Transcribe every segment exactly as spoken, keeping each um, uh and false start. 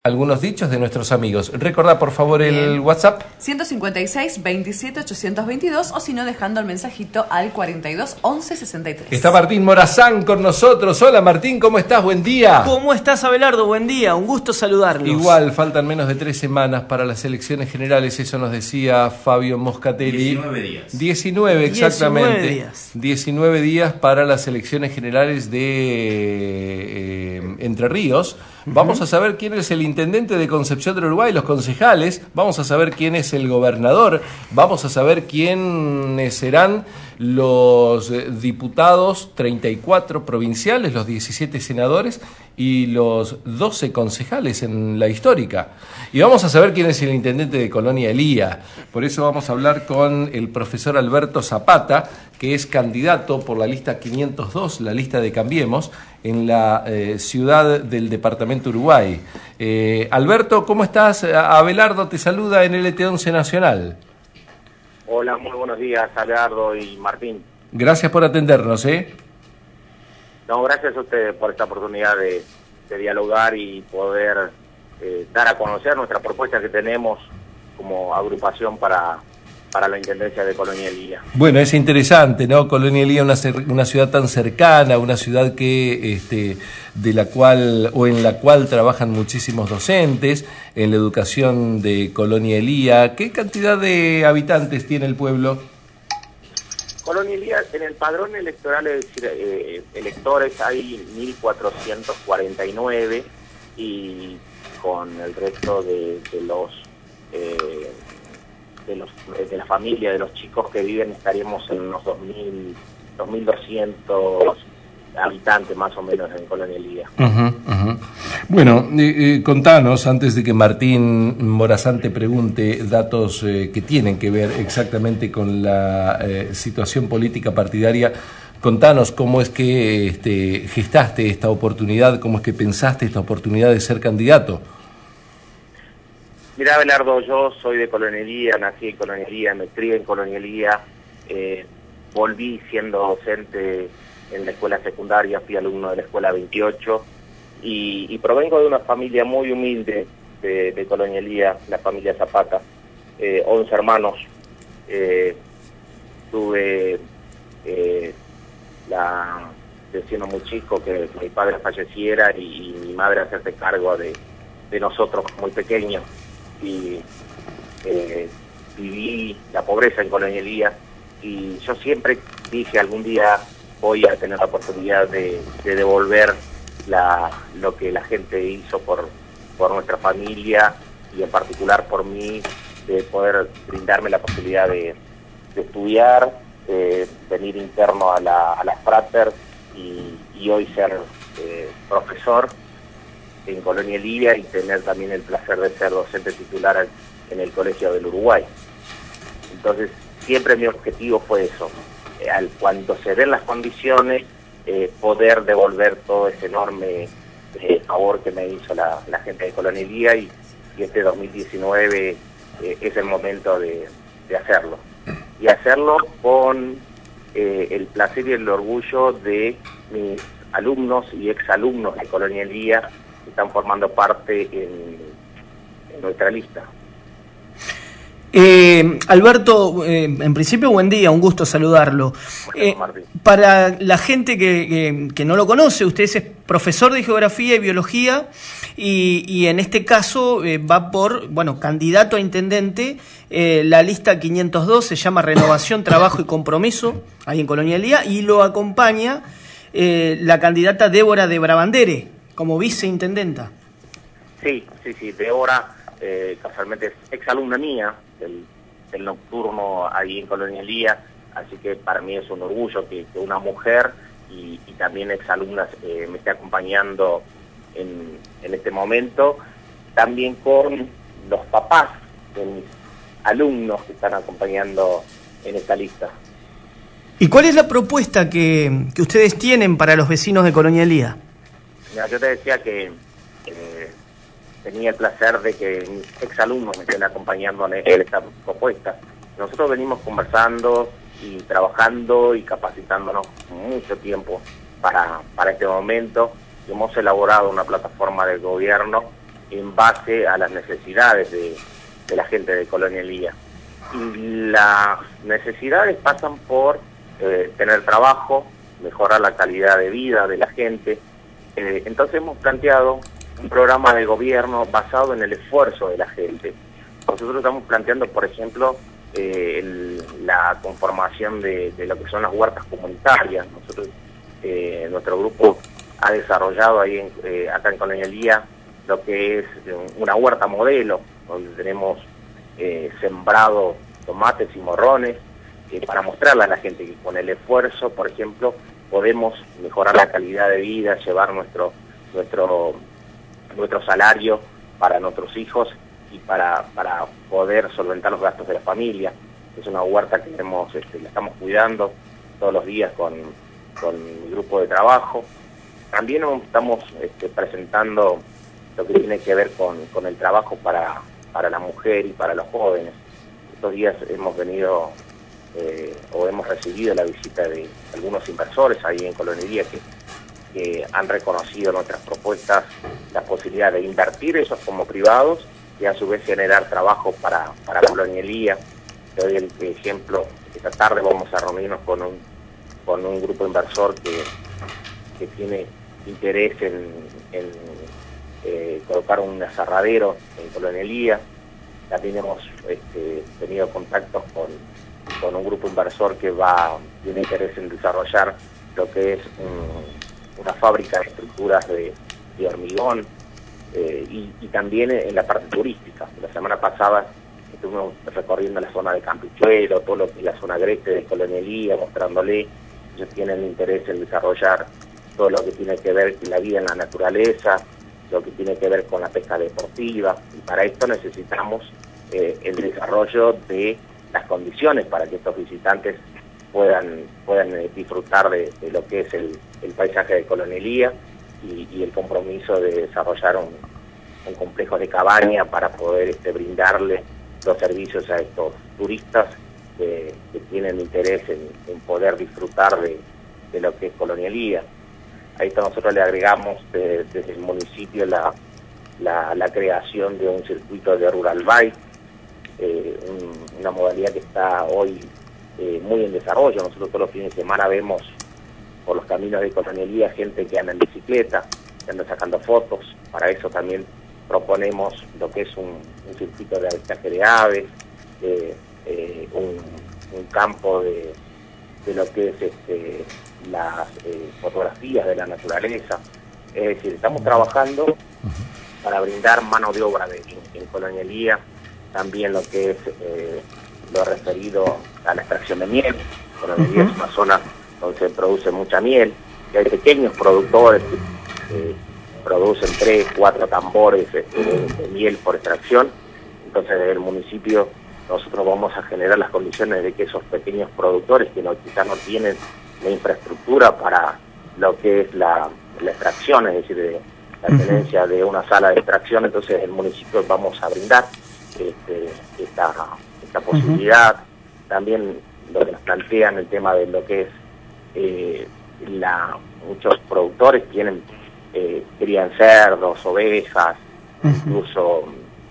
Algunos dichos de nuestros amigos. Recordá por favor el Bien. WhatsApp. ciento cincuenta y seis, veintisiete, ochocientos veintidós o si no dejando el mensajito al cuarenta y dos, once, sesenta y tres. Está Martín Morazán con nosotros. Hola Martín, ¿cómo estás? Buen día. ¿Cómo estás, Abelardo? Buen día, un gusto saludarlos. Igual, faltan menos de tres semanas para las elecciones generales, eso nos decía Fabio Moscatelli. diecinueve días. diecinueve, exactamente. diecinueve días. diecinueve días para las elecciones generales de eh, Entre Ríos. Vamos uh-huh. a saber quién es el intendente de Concepción del Uruguay, los concejales, vamos a saber quién es el gobernador, vamos a saber quiénes serán los diputados treinta y cuatro provinciales, los diecisiete senadores y los doce concejales en la histórica. Y vamos a saber quién es el intendente de Colonia Elía. Por eso vamos a hablar con el profesor Alberto Zapata, que es candidato por la lista quinientos dos, la lista de Cambiemos, en la eh, ciudad del departamento Uruguay. Eh, Alberto, ¿cómo estás? Abelardo te saluda en L T once Nacional. Hola, muy buenos días, Abelardo y Martín. Gracias por atendernos, ¿eh? No, gracias a ustedes por esta oportunidad de, de dialogar y poder eh, dar a conocer nuestra propuesta que tenemos como agrupación para... para la Intendencia de Colonia Elía. Bueno, es interesante, ¿no? Colonia Elía, una, una ciudad tan cercana, una ciudad que este, de la cual o en la cual trabajan muchísimos docentes en la educación de Colonia Elía. ¿Qué cantidad de habitantes tiene el pueblo? Colonia Elía, en el padrón electoral, es decir, eh, electores hay mil cuatrocientos cuarenta y nueve y con el resto de, de los... Eh, de los de la familia, de los chicos que viven, estaríamos en unos dos mil doscientos habitantes más o menos en Colonia Elía. Uh-huh, uh-huh. Bueno, eh, eh, contanos, antes de que Martín Morazán te pregunte datos eh, que tienen que ver exactamente con la eh, situación política partidaria, contanos cómo es que este, gestaste esta oportunidad, cómo es que pensaste esta oportunidad de ser candidato. Mira, Abelardo, yo soy de Colonia Elía, nací en Colonia Elía, me crié en Colonia Elía, eh, volví siendo docente en la escuela secundaria, fui alumno de la escuela veintiocho y, y provengo de una familia muy humilde de, de Colonia Elía, la familia Zapata, eh, once hermanos. Eh, tuve eh, la siendo muy chico que mi padre falleciera y, y mi madre hacerse cargo de, de nosotros muy pequeños. Y eh, viví la pobreza en Colonia Elía y yo siempre dije algún día voy a tener la oportunidad de, de devolver la, lo que la gente hizo por, por nuestra familia y en particular por mí, de poder brindarme la posibilidad de, de estudiar, de venir interno a la, a las Frater y, y hoy ser eh, profesor en Colonia Elía y tener también el placer de ser docente titular en el Colegio del Uruguay. Entonces, siempre mi objetivo fue eso, eh, al cuando se den las condiciones, eh, poder devolver todo ese enorme eh, favor que me hizo la, la gente de Colonia Elía y, y este dos mil diecinueve eh, es el momento de, de hacerlo. Y hacerlo con eh, el placer y el orgullo de mis alumnos y exalumnos de Colonia Elía, que están formando parte en, en nuestra lista. Eh, Alberto, eh, en principio buen día, un gusto saludarlo. Eh, para la gente que, que, que no lo conoce, usted es profesor de Geografía y Biología y, y en este caso eh, va por, bueno, candidato a intendente. Eh, la lista quinientos dos se llama Renovación, Trabajo y Compromiso, ahí en Colonia Elía, y lo acompaña eh, la candidata Débora de Brabandere como viceintendenta. Sí, sí, sí, Débora eh, casualmente es exalumna mía del, del nocturno ahí en Colonia Elía, así que para mí es un orgullo que, que una mujer y, y también exalumnas eh, me esté acompañando en, en este momento, también con los papás de mis alumnos que están acompañando en esta lista. ¿Y cuál es la propuesta que, que ustedes tienen para los vecinos de Colonia Elía? Mira, yo te decía que eh, tenía el placer de que mis exalumnos me estén acompañando en esta propuesta. Nosotros venimos conversando y trabajando y capacitándonos mucho tiempo para, para este momento. Hemos elaborado una plataforma del gobierno en base a las necesidades de, de la gente de Colonia Elía. Y las necesidades pasan por eh, tener trabajo, mejorar la calidad de vida de la gente. Eh, entonces hemos planteado un programa de gobierno basado en el esfuerzo de la gente. Nosotros estamos planteando, por ejemplo, eh, el, la conformación de, de lo que son las huertas comunitarias. Nosotros, eh, nuestro grupo ha desarrollado ahí en, eh, acá en Colonia Elía lo que es una huerta modelo, donde tenemos eh, sembrado tomates y morrones, eh, para mostrarle a la gente que con el esfuerzo, por ejemplo, podemos mejorar la calidad de vida, llevar nuestro nuestro nuestro salario para nuestros hijos y para, para poder solventar los gastos de la familia. Es una huerta que hemos, este, la estamos cuidando todos los días con, con mi grupo de trabajo. También estamos este, presentando lo que tiene que ver con, con el trabajo para, para la mujer y para los jóvenes. Estos días hemos venido eh, o hemos recibido la visita de algunos inversores ahí en Colonia Elía que, que han reconocido nuestras propuestas, la posibilidad de invertir ellos como privados y a su vez generar trabajo para, para Colonia Elía. Te doy el ejemplo, esta tarde vamos a reunirnos con un, con un grupo inversor que, que tiene interés en, en eh, colocar un aserradero en Colonia Elía. También hemos este, tenido contactos con, con un grupo inversor que va tiene interés en desarrollar lo que es un, una fábrica de estructuras de, de hormigón, eh, y, y también en la parte turística. La semana pasada estuvimos recorriendo la zona de Campichuelo, todo lo que es la zona agreste de Colonia Elía, mostrándole, ellos tienen interés en desarrollar todo lo que tiene que ver con la vida en la naturaleza, lo que tiene que ver con la pesca deportiva, y para esto necesitamos eh, el desarrollo de las condiciones para que estos visitantes puedan puedan eh, disfrutar de, de lo que es el, el paisaje de Colonia Elía y, y el compromiso de desarrollar un, un complejo de cabaña para poder este, brindarle los servicios a estos turistas que, que tienen interés en, en poder disfrutar de, de lo que es Colonia Elía. A esto nosotros le agregamos de, desde el municipio la, la, la creación de un circuito de rural bike, eh, un, una modalidad que está hoy eh, muy en desarrollo. Nosotros todos los fines de semana vemos por los caminos de Colonia Elía gente que anda en bicicleta, que anda sacando fotos. Para eso también proponemos lo que es un, un circuito de avistaje de aves, eh, eh, un, un campo de, de lo que es este, las eh, fotografías de la naturaleza. Es decir, estamos trabajando para brindar mano de obra de, en, en Colonia Elía, también lo que es eh, lo referido a la extracción de miel. Colonia Elía es una zona donde se produce mucha miel, y hay pequeños productores que eh, producen tres, cuatro tambores eh, de, de miel por extracción. Entonces desde el municipio nosotros vamos a generar las condiciones de que esos pequeños productores que no, quizás no tienen la infraestructura para lo que es la, la extracción, es decir, de, la tenencia de una sala de extracción, entonces el municipio vamos a brindar este, esta, esta posibilidad. Uh-huh. También lo que nos plantean el tema de lo que es eh, la muchos productores tienen eh, crían cerdos, ovejas, uh-huh. incluso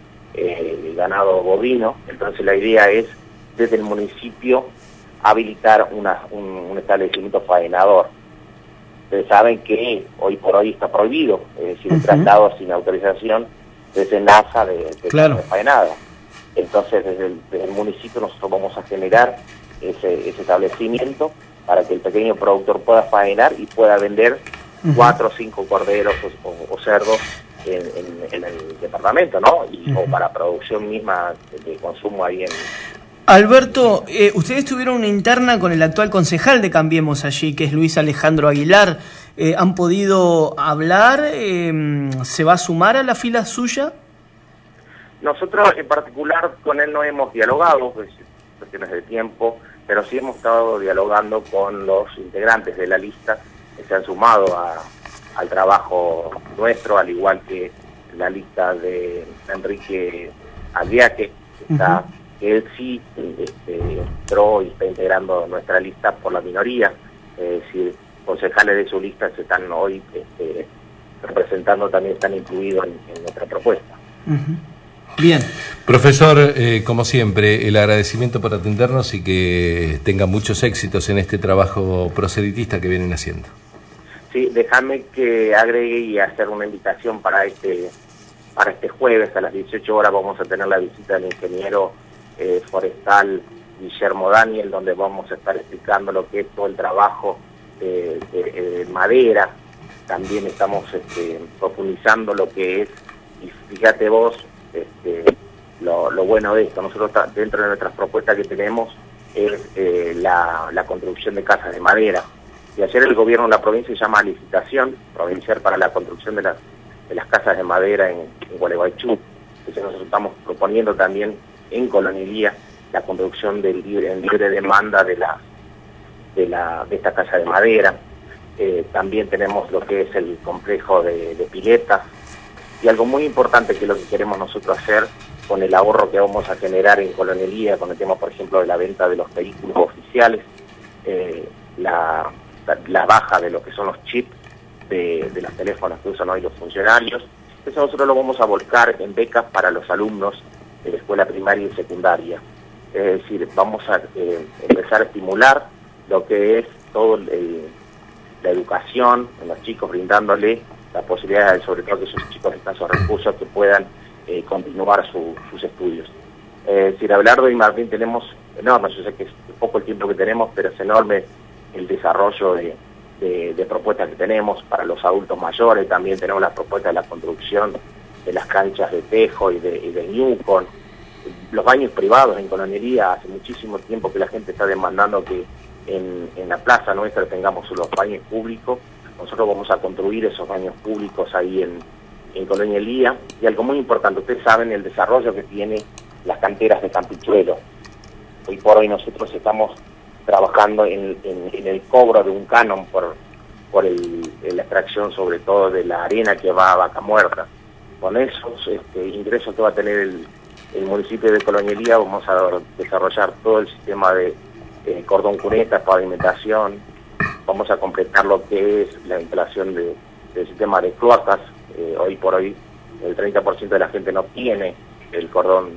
eh, ganado bovino. Entonces la idea es desde el municipio habilitar una, un, un establecimiento faenador. Ustedes saben que hoy por hoy está prohibido, es decir, uh-huh. traslado sin autorización desde NASA de, de, claro. de faenada. Entonces desde el, desde el municipio nosotros vamos a generar ese, ese establecimiento para que el pequeño productor pueda faenar y pueda vender uh-huh. cuatro o cinco corderos o, o, o cerdos en, en, en el departamento, ¿no? Y, uh-huh. o para producción misma de, de consumo ahí en... Alberto, eh, ustedes tuvieron una interna con el actual concejal de Cambiemos allí, que es Luis Alejandro Aguilar. Eh, ¿Han podido hablar? Eh, ¿Se va a sumar a la fila suya? Nosotros en particular con él no hemos dialogado, pues, cuestiones de tiempo, pero sí hemos estado dialogando con los integrantes de la lista que se han sumado a, al trabajo nuestro, al igual que la lista de Enrique Albiaque, que está... Uh-huh. Él sí este, entró y está integrando nuestra lista por la minoría, es decir, concejales de su lista se están hoy este, representando también están incluidos en, en nuestra propuesta. Uh-huh. Bien. Profesor, eh, como siempre, el agradecimiento por atendernos y que tengan muchos éxitos en este trabajo proselitista que vienen haciendo. Sí, déjame que agregue y hacer una invitación para este para este jueves a las dieciocho horas. Vamos a tener la visita del ingeniero eh, forestal Guillermo Daniel, donde vamos a estar explicando lo que es todo el trabajo de, de, de madera. También estamos este, profundizando lo que es, y fíjate vos, este, lo, lo bueno de esto. Nosotros dentro de nuestras propuestas que tenemos es eh, la, la construcción de casas de madera. Y ayer el gobierno de la provincia llama a licitación provincial para la construcción de las, de las casas de madera en, en Gualeguaychú. Entonces nosotros estamos proponiendo también en Colonelía la construcción del libre, en libre demanda de la de la de esta casa de madera. Eh, también tenemos lo que es el complejo de, de piletas, y algo muy importante que es lo que queremos nosotros hacer con el ahorro que vamos a generar en Colonelía, con el tema, por ejemplo, de la venta de los vehículos oficiales, eh, la, la baja de lo que son los chips de, de los teléfonos que usan hoy los funcionarios. Eso nosotros lo vamos a volcar en becas para los alumnos de la escuela primaria y secundaria. Es decir, vamos a eh, empezar a estimular lo que es todo el, la educación en los chicos, brindándole la posibilidad, de, sobre todo que esos chicos de escasos recursos, que puedan eh, continuar su, sus estudios. Es decir, hablar de Martín tenemos enorme, yo sé que es poco el tiempo que tenemos, pero es enorme el desarrollo de, de, de propuestas que tenemos para los adultos mayores. También tenemos la propuesta de la construcción de las canchas de tejo y de, y de Newcon. Los baños privados en Colonelía, hace muchísimo tiempo que la gente está demandando que en, en la plaza nuestra tengamos los baños públicos. Nosotros vamos a construir esos baños públicos ahí en, en Colonelía. Y algo muy importante, ustedes saben el desarrollo que tiene las canteras de Campichuelo. Hoy por hoy nosotros estamos trabajando en, en, en el cobro de un canon por, por el, la extracción sobre todo de la arena que va a Vaca Muerta. Con esos este, ingresos que va a tener el el municipio de Colonelía vamos a desarrollar todo el sistema de eh, cordón cuneta, pavimentación, vamos a completar lo que es la instalación de, del sistema de cloacas. Eh, hoy por hoy el treinta por ciento de la gente no tiene el cordón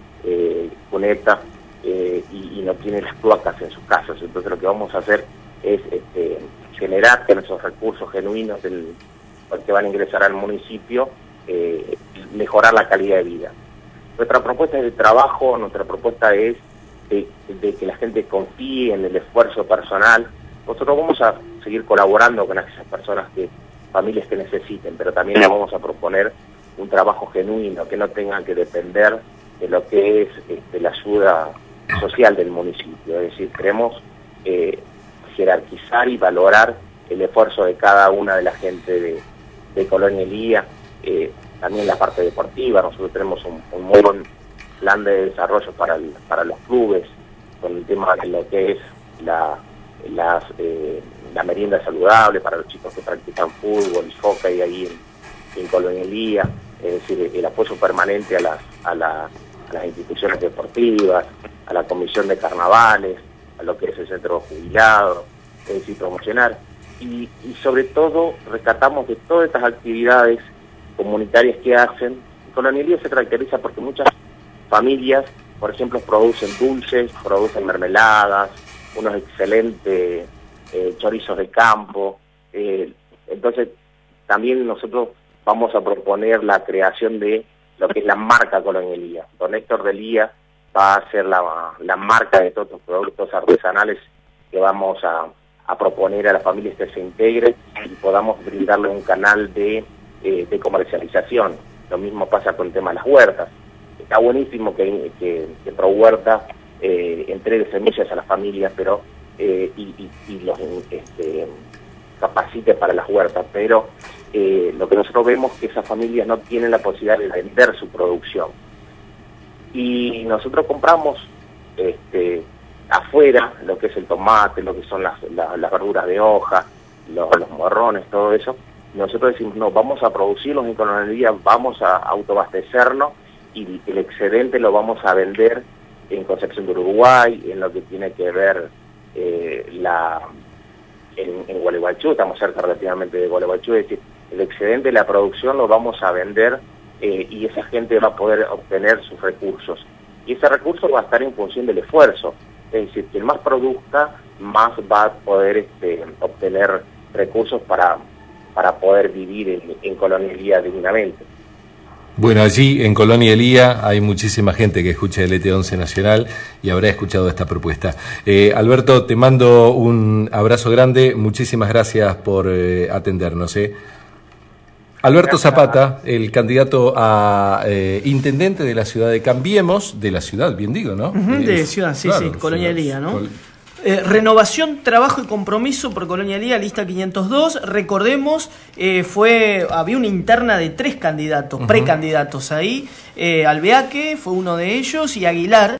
eh, cuneta eh, y, y no tiene las cloacas en sus casas. Entonces lo que vamos a hacer es este, generar con esos recursos genuinos del, que van a ingresar al municipio, eh, mejorar la calidad de vida. Nuestra propuesta es de trabajo, nuestra propuesta es de, de que la gente confíe en el esfuerzo personal. Nosotros vamos a seguir colaborando con esas personas, que familias que necesiten, pero también les vamos a proponer un trabajo genuino, que no tengan que depender de lo que es este, la ayuda social del municipio. Es decir, queremos eh, jerarquizar y valorar el esfuerzo de cada una de la gente de, de Colonelía. Eh, También la parte deportiva, nosotros tenemos un, un muy buen plan de desarrollo para, el, para los clubes, con el tema de lo que es la, las, eh, la merienda saludable para los chicos que practican fútbol y hockey ahí en, en Colonelía, es decir, el apoyo permanente a las, a, la, a las instituciones deportivas, a la comisión de carnavales, a lo que es el centro jubilado, es decir, promocionar. Y, y sobre todo rescatamos de todas estas actividades comunitarias que hacen. Colonelía se caracteriza porque muchas familias, por ejemplo, producen dulces, producen mermeladas, unos excelentes eh, chorizos de campo. Eh, entonces, también nosotros vamos a proponer la creación de lo que es la marca Colonelía. Don Héctor Delía va a ser la, la marca de todos los productos artesanales que vamos a, a proponer a las familias que se integren y podamos brindarle un canal de de comercialización. Lo mismo pasa con el tema de las huertas. Está buenísimo que, que, que ProHuerta eh, entregue semillas a las familias, pero eh, y, y, y los este, capacite para las huertas, pero eh, lo que nosotros vemos es que esas familias no tienen la posibilidad de vender su producción. Y nosotros compramos este, afuera lo que es el tomate, lo que son las, la, las verduras de hoja, los, los morrones, todo eso. Nosotros decimos, no, vamos a producirlos en Colonelía, vamos a autoabastecernos y el excedente lo vamos a vender en Concepción de Uruguay, en lo que tiene que ver eh, la en, en Gualeguaychú, estamos cerca relativamente de Gualeguaychú, es decir, el excedente de la producción lo vamos a vender eh, y esa gente va a poder obtener sus recursos. Y ese recurso va a estar en función del esfuerzo. Es decir, quien más produzca, más va a poder este, obtener recursos para, para poder vivir en, en Colonia Elía dignamente. Bueno, allí en Colonia Elía hay muchísima gente que escucha el E T once Nacional y habrá escuchado esta propuesta. Eh, Alberto, te mando un abrazo grande, muchísimas gracias por eh, atendernos. Eh. Alberto Zapata, el candidato a eh, intendente de la ciudad de Cambiemos, de la ciudad, bien digo, ¿no? Uh-huh, de es, ciudad, sí, claro, sí, Colonia Elía, ¿no? Col Eh, renovación, trabajo y compromiso por Colonia Elía, lista quinientos dos. Recordemos, eh, fue había una interna de tres candidatos, uh-huh. precandidatos ahí. Eh, Alveaque fue uno de ellos y Aguilar.